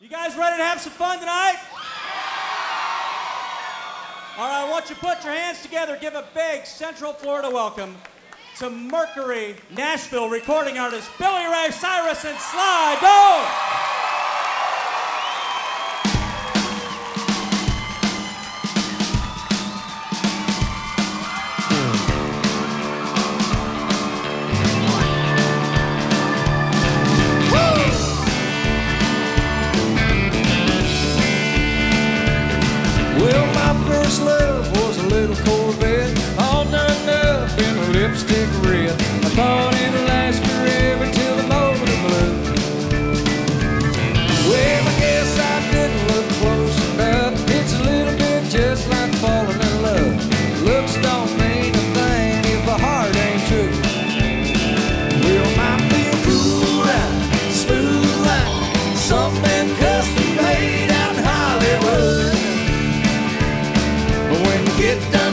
You guys ready to have some fun tonight? All right, I want you to put your hands together. Give a big Central Florida welcome to Mercury Nashville recording artists Billy Ray Cyrus and Sly Stone. Well, my first love was a little Corvette, all done up in a lipstick red. I thought it'd last forever till the moment of love. Well, I guess I didn't look close enough. It's a little bit just like falling in love. Looks don't mean a thing if the heart ain't true. Well, might be a cool ride, smooth ride, something custom made out in Hollywood. But when you get done